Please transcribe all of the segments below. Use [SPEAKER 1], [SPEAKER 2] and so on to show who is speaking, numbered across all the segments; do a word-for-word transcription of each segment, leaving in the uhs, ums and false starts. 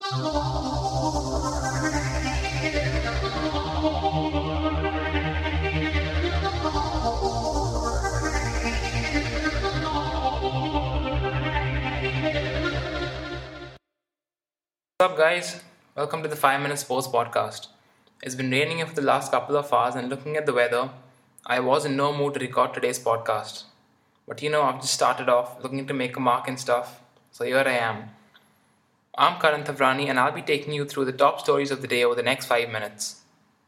[SPEAKER 1] What's up, guys? Welcome to the five Minute Sports Podcast. It's been raining here for the last couple of hours, and looking at the weather, I was in no mood to record today's podcast. But you know, I've just started off looking to make a mark and stuff, so here I am. I'm Karan Thavrani, and I'll be taking you through the top stories of the day over the next five minutes.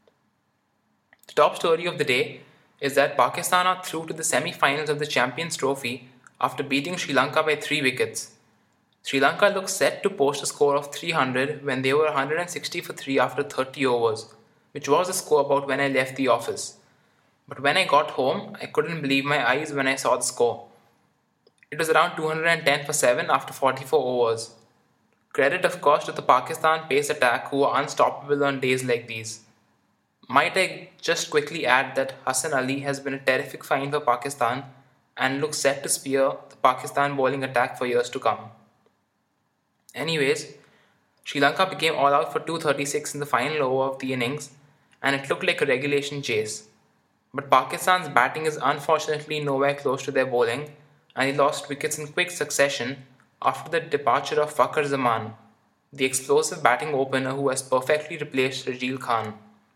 [SPEAKER 1] The top story of the day is that Pakistan are through to the semi-finals of the Champions Trophy after beating Sri Lanka by three wickets. Sri Lanka looks set to post a score of three hundred when they were one hundred sixty for three after thirty overs, which was the score about when I left the office. But when I got home, I couldn't believe my eyes when I saw the score. It was around two hundred ten for seven after forty-four overs. Credit, of course, to the Pakistan pace attack, who are unstoppable on days like these. Might I just quickly add that Hassan Ali has been a terrific find for Pakistan and looks set to spear the Pakistan bowling attack for years to come. Anyways, Sri Lanka became all out for two thirty-six in the final over of the innings, and it looked like a regulation chase. But Pakistan's batting is unfortunately nowhere close to their bowling, and they lost wickets in quick succession after the departure of Fakhar Zaman, the explosive batting opener who has perfectly replaced Rajil Khan.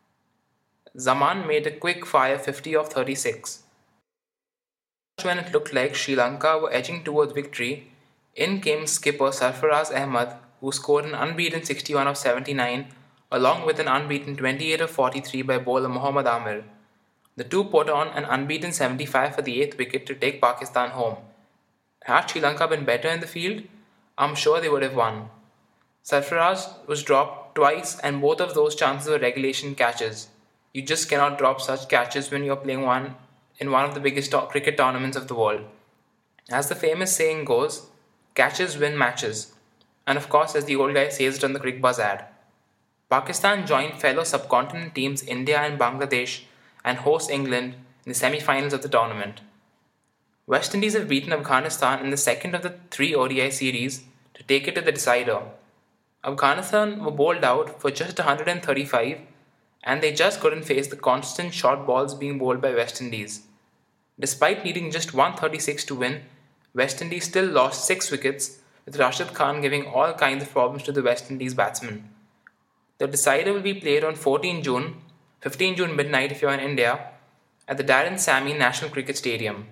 [SPEAKER 1] Zaman made a quick-fire fifty of thirty-six. When it looked like Sri Lanka were edging towards victory, in came skipper Sarfaraz Ahmad, who scored an unbeaten sixty-one of seventy-nine, along with an unbeaten twenty-eight of forty-three by bowler Mohammad Amir. The two put on an unbeaten seventy-five for the eighth wicket to take Pakistan home. Had Sri Lanka been better in the field, I'm sure they would have won. Sarfaraz was dropped twice, and both of those chances were regulation catches. You just cannot drop such catches when you're playing one in one of the biggest cricket tournaments of the world. As the famous saying goes, catches win matches. And of course, as the old guy says it on the CricBuzz ad. Pakistan joined fellow subcontinent teams India and Bangladesh and host England in the semi-finals of the tournament. West Indies have beaten Afghanistan in the second of the three O D I series to take it to the decider. Afghanistan were bowled out for just one hundred thirty-five, and they just couldn't face the constant short balls being bowled by West Indies. Despite needing just one thirty-six to win, West Indies still lost six wickets, with Rashid Khan giving all kinds of problems to the West Indies batsmen. The decider will be played on fourteenth June, fifteenth June midnight if you're in India, at the Darren Sammy National Cricket Stadium.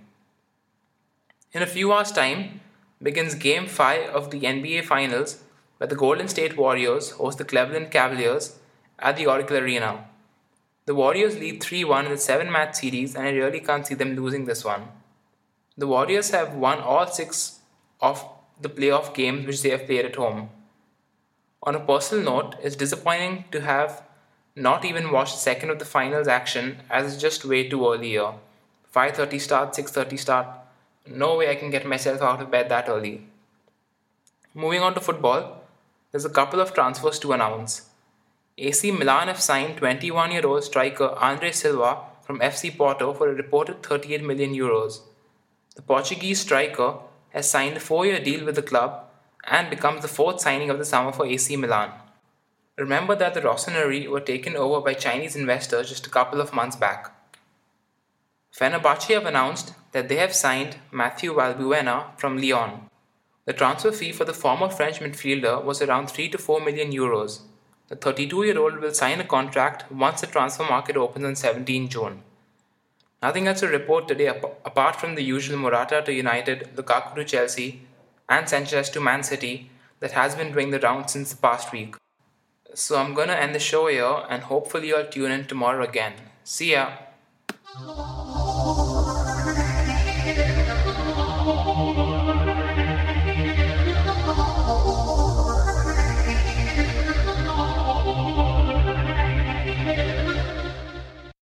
[SPEAKER 1] In a few hours' time begins Game five of the N B A Finals, where the Golden State Warriors host the Cleveland Cavaliers at the Oracle Arena. The Warriors lead three one in the seven-match series, and I really can't see them losing this one. The Warriors have won all six of the playoff games which they have played at home. On a personal note, it's disappointing to have not even watched the second of the finals action, as it's just way too early here. five thirty start, six thirty start. No way I can get myself out of bed that early. Moving on to football, there's a couple of transfers to announce. A C Milan have signed twenty-one-year-old striker Andre Silva from F C Porto for a reported thirty-eight million euros. The Portuguese striker has signed a four-year deal with the club and becomes the fourth signing of the summer for A C Milan. Remember that the Rossoneri were taken over by Chinese investors just a couple of months back. Fenerbahce have announced that they have signed Mathieu Valbuena from Lyon. The transfer fee for the former French midfielder was around three to four million euros. The thirty-two-year-old will sign a contract once the transfer market opens on seventeenth June. Nothing else to report today apart from the usual Morata to United, Lukaku to Chelsea, and Sanchez to Man City that has been doing the rounds since the past week. So I'm gonna end the show here, and hopefully you'll tune in tomorrow again. See ya!